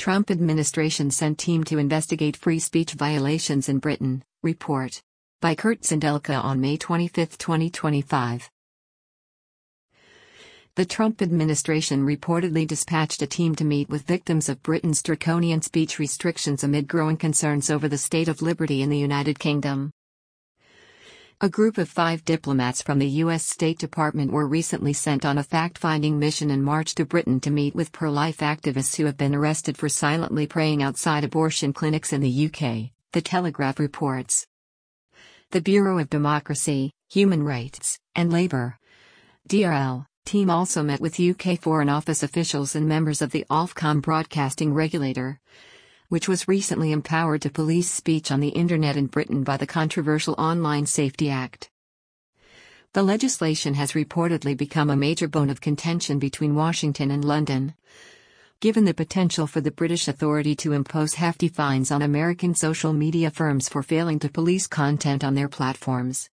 Trump administration sent team to investigate free speech violations in Britain, report. By Kurt Sindelka on May 25, 2025. The Trump administration reportedly dispatched a team to meet with victims of Britain's draconian speech restrictions amid growing concerns over the state of liberty in the United Kingdom. A group of 5 diplomats from the U.S. State Department were recently sent on a fact-finding mission in March to Britain to meet with pro-life activists who have been arrested for silently praying outside abortion clinics in the UK, The Telegraph reports. The Bureau of Democracy, Human Rights, and Labour (DRL) team also met with UK Foreign Office officials and members of the Ofcom broadcasting regulator, which was recently empowered to police speech on the internet in Britain by the controversial Online Safety Act. The legislation has reportedly become a major bone of contention between Washington and London, given the potential for the British Authority to impose hefty fines on American social media firms for failing to police content on their platforms.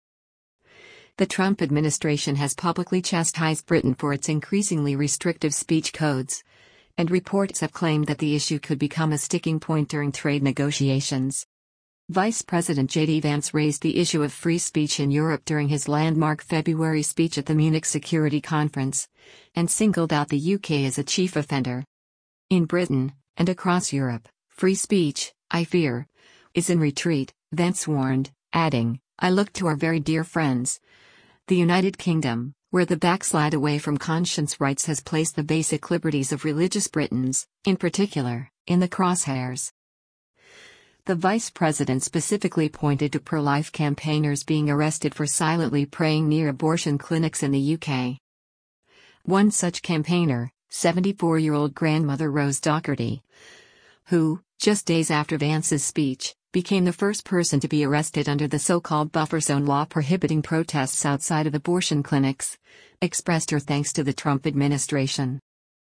The Trump administration has publicly chastised Britain for its increasingly restrictive speech codes, and reports have claimed that the issue could become a sticking point during trade negotiations. Vice President J.D. Vance raised the issue of free speech in Europe during his landmark February speech at the Munich Security Conference, and singled out the UK as a chief offender. In Britain, and across Europe, free speech, I fear, is in retreat, Vance warned, adding, "I look to our very dear friends, the United Kingdom, where the backslide away from conscience rights has placed the basic liberties of religious Britons, in particular, in the crosshairs." The vice president specifically pointed to pro-life campaigners being arrested for silently praying near abortion clinics in the UK. One such campaigner, 74-year-old grandmother Rose Docherty, who, just days after Vance's speech, became the first person to be arrested under the so-called buffer zone law prohibiting protests outside of abortion clinics, expressed her thanks to the Trump administration.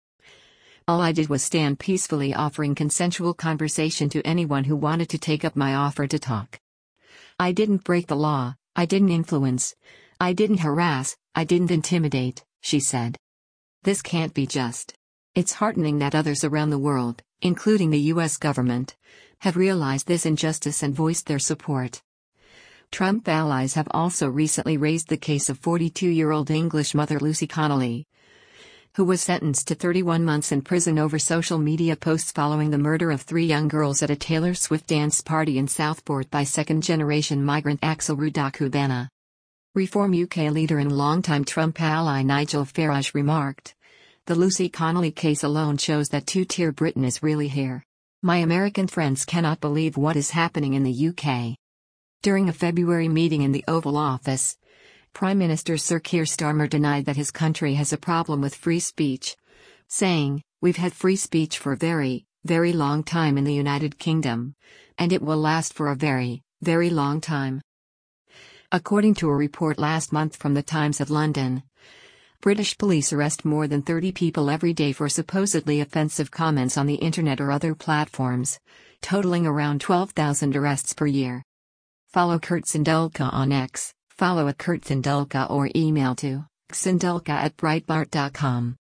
"All I did was stand peacefully offering consensual conversation to anyone who wanted to take up my offer to talk. I didn't break the law, I didn't influence, I didn't harass, I didn't intimidate," she said. "This can't be just. It's heartening that others around the world, including the U.S. government, have realized this injustice and voiced their support." Trump allies have also recently raised the case of 42-year-old English mother Lucy Connolly, who was sentenced to 31 months in prison over social media posts following the murder of 3 young girls at a Taylor Swift dance party in Southport by second-generation migrant Axel Radikubana. Reform UK leader and longtime Trump ally Nigel Farage remarked, "The Lucy Connolly case alone shows that two-tier Britain is really here. My American friends cannot believe what is happening in the UK." During a February meeting in the Oval Office, Prime Minister Sir Keir Starmer denied that his country has a problem with free speech, saying, "We've had free speech for a very, very long time in the United Kingdom, and it will last for a very, very long time." According to a report last month from the Times of London, British police arrest more than 30 people every day for supposedly offensive comments on the internet or other platforms, totaling around 12,000 arrests per year. Follow Kurt Sindelka on X, follow @KurtSindelka or email to sindelka@breitbart.com.